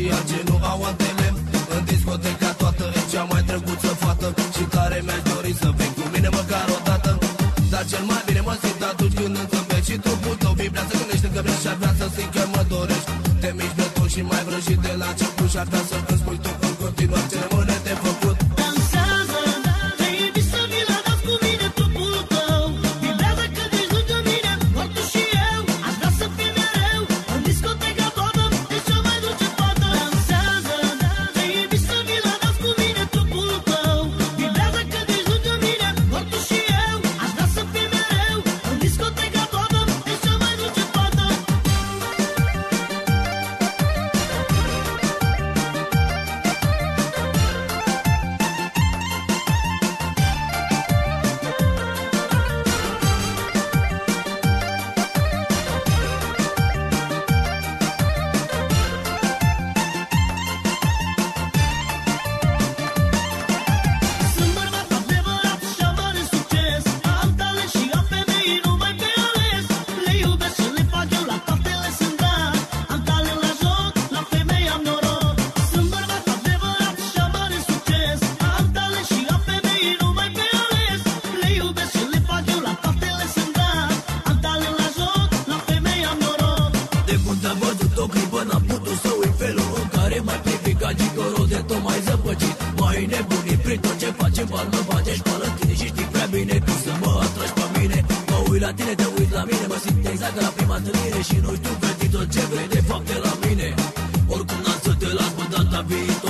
aceea ce nu au antene. În discoteca toată e cea mai drăguță fată și tare mi-aș dori să vii cu mine măcar o dată. Dar cel mai bine mă simt atunci când înțepești și trupul tău vibrează când ești încă și ar vrea să simt că mă dorești. Te miști de tot și mai vrăjit de la început și ar vrea să îmi spui tu în continuare ce rămâne de făcut. Mai nebunit prin tot ce facem, bal mă bate școală tine și știi prea bine cum să mă atragi pe mine. Mă uit la tine, te uit la mine, mă simt exact ca la prima întâlnire și nu știu, vedi tot ce vrei de fapt de la mine. Oricum n-am să te las, bă, data viitoare.